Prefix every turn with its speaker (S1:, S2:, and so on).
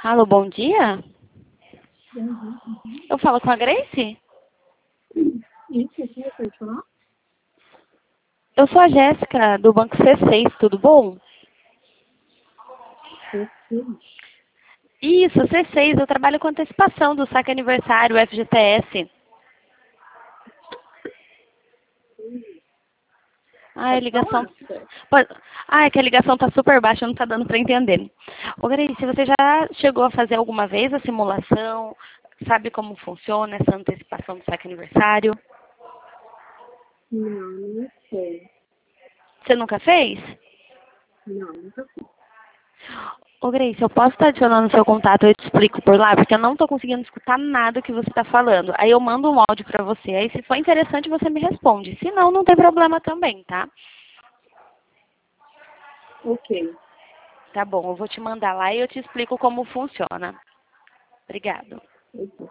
S1: Alô, bom dia?
S2: Uhum.
S1: Eu falo com a Grace?
S2: Isso, aqui eu sei falar?
S1: Eu sou a Jéssica, do Banco C6, tudo bom?
S2: Sim.
S1: Isso, C6, eu trabalho com antecipação do saque aniversário, FGTS. Ai, a
S2: Pode
S1: ligação...
S2: falar? Certo.
S1: Ai, que a ligação tá super baixa, não tá dando para entender. Ô, Grace, você já chegou a fazer alguma vez a simulação? Sabe como funciona essa antecipação do saque aniversário?
S2: Não sei.
S1: Você nunca fez?
S2: Não, nunca fiz.
S1: Ô, Grace, eu posso estar adicionando seu contato, eu te explico por lá, porque eu não estou conseguindo escutar nada que você está falando. Aí eu mando um áudio para você, aí se for interessante você me responde. Se não, não tem problema também, tá?
S2: Ok.
S1: Tá bom, eu vou te mandar lá e eu te explico como funciona. Obrigado.
S2: Ok.